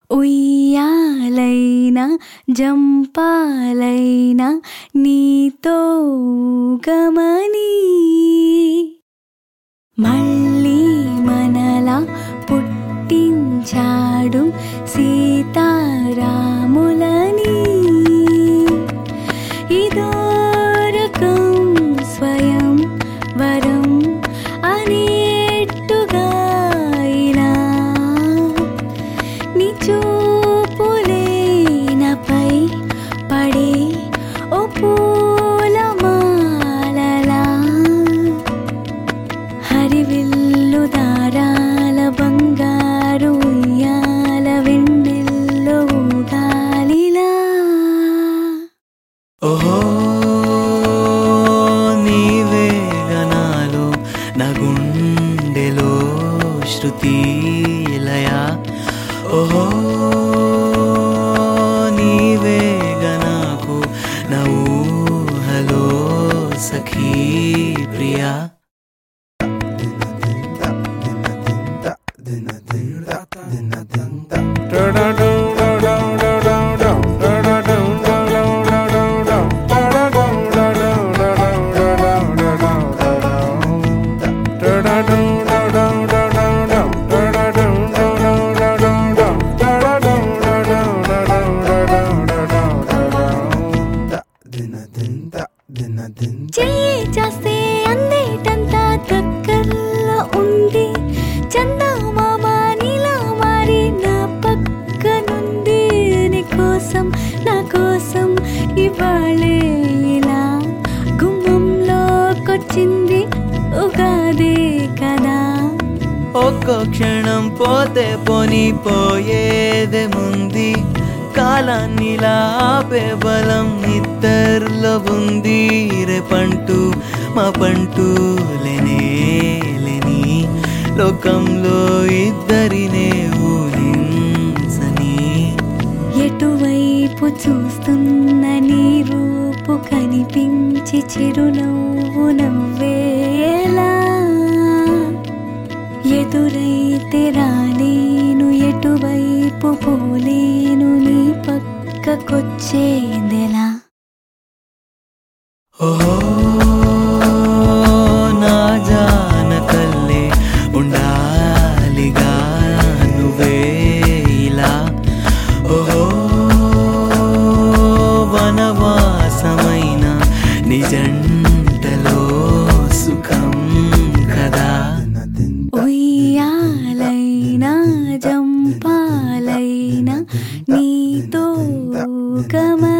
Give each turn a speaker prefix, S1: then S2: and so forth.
S1: ఉయ్యాలైనా జంపాలైనా నీతో గమని మళ్ళీ మనలా పుట్టించాడు సీతారాములని ఇదో రకం స్వయం వరం అనేట్టుగా ఇలా నీ చూపులే నాపై పడే ఓ పూలమాలలా హరివిల్లు దారాల బంగారు ఉయ్యాల వెన్నెల్లో ఊగాలిలా
S2: ఓహో నీవే గనాలు నా గుండెలో శృతి లయ ఓహో నీవే గనాకు నా ఊహలో సఖీ ప్రియా
S1: చెయ్యి చేస్తే అందేటంతా దగ్గరలో ఉంది చందమామ నీలా మారి నా పక్కనుంది నీ కోసం నా కోసం ఇవాళే ఇలా గుమ్మంలోకొచ్చింది ఉగాదే కదా
S2: ఒక్కో క్షణం పోతే పోని పోయేదేముంది కాలాన్నిలా ఆపే బలం ఇద్దరిలో ఉంది రేపంటూ మా పంటూ లేని లోకంలో ఇద్దరినే ఊహించని
S1: ఎటువైపు చూస్తున్న నీ రూపు కనిపించి చిరునవ్వు నవ్వేలా ఎదురైతే రాలేను ఎటువైపు పోలేను నీ పక్కకొచ్చేదెలా
S2: ఓహో నా జానకల్లే ఉండాలిగా నువ్వే ఇలా ఓహో వనవాసమైన నిజంటలో సుఖం కదా
S1: ఉయ్యాలైనా జంపాలైనా నీతో గమ